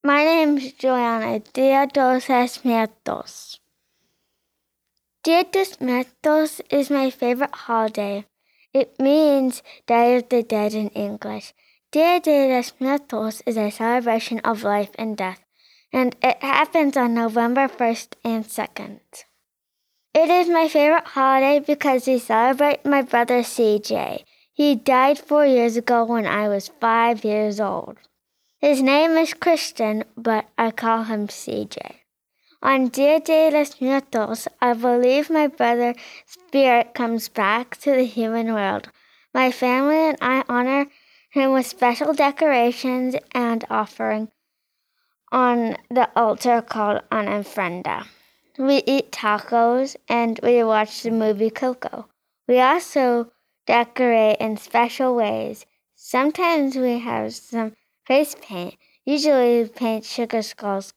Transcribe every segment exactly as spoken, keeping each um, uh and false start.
My name's Joanna. Dia dos Muertos. Dia dos Muertos is my favorite holiday. It means Day of the Dead in English. Dia de los Muertos is a celebration of life and death, and it happens on November first and second. It is my favorite holiday because we celebrate my brother C J. He died four years ago when I was five years old. His name is Christian, but I call him C J. On Dia de los Muertos, I believe my brother's spirit comes back to the human world. My family and I honor him with special decorations and offering on the altar called una ofrenda. We eat tacos and we watch the movie Coco. We also decorate in special ways. Sometimes we have some face paint. Usually we paint sugar skulls.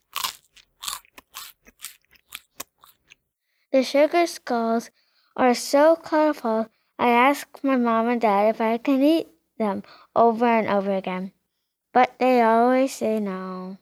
The sugar skulls are so colorful, I ask my mom and dad if I can eat them over and over again, but they always say no.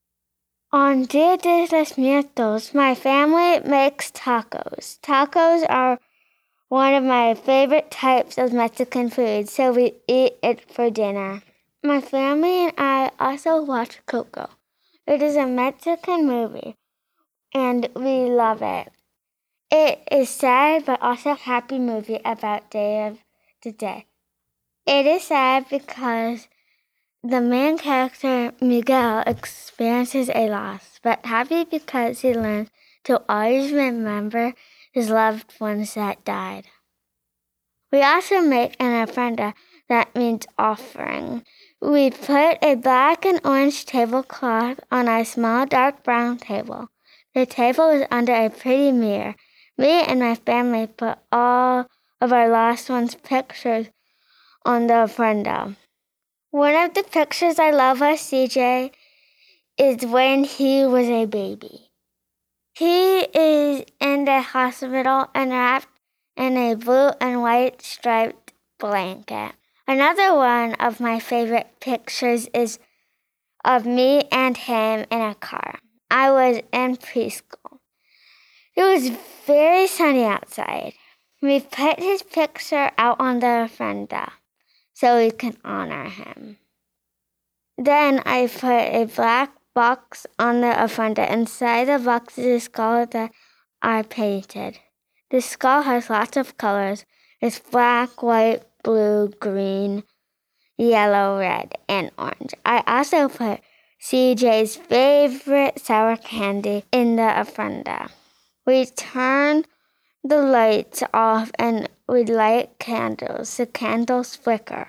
On Dia de los Muertos, my family makes tacos. Tacos are one of my favorite types of Mexican food, so we eat it for dinner. My family and I also watch Coco. It is a Mexican movie, and we love it. It is sad but also a happy movie about Day of the Dead. It is sad because the main character, Miguel, experiences a loss, but happy because he learns to always remember his loved ones that died. We also make an ofrenda, that means offering. We put a black and orange tablecloth on a small dark brown table. The table is under a pretty mirror. Me and my family put all of our lost ones' pictures on the ofrenda. One of the pictures I love of C J is when he was a baby. He is in the hospital and wrapped in a blue and white striped blanket. Another one of my favorite pictures is of me and him in a car. I was in preschool. It was very sunny outside. We put his picture out on the ofrenda so we can honor him. Then I put a black box on the ofrenda. Inside the box is a skull that I painted. The skull has lots of colors. It's black, white, blue, green, yellow, red, and orange. I also put C J's favorite sour candy in the ofrenda. We turn the lights off and we light candles. The candles flicker.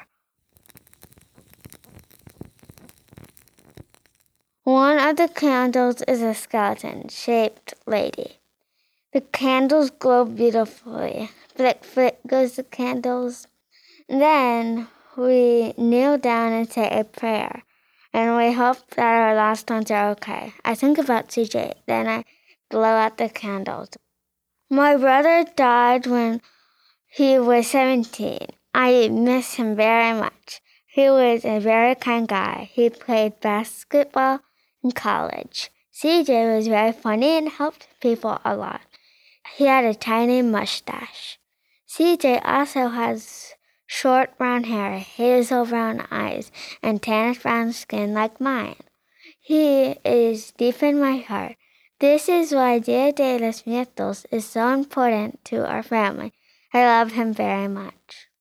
One of the candles is a skeleton-shaped lady. The candles glow beautifully. Flick, flick goes the candles. Then we kneel down and say a prayer, and we hope that our lost ones are okay. I think about C J, then I blow out the candles. My brother died when he was seventeen. I miss him very much. He was a very kind guy. He played basketball in college. C J was very funny and helped people a lot. He had a tiny mustache. C J also has short brown hair, hazel brown eyes, and tannish brown skin like mine. He is deep in my heart. This is why Dia de los Muertos is so important to our family. I love him very much.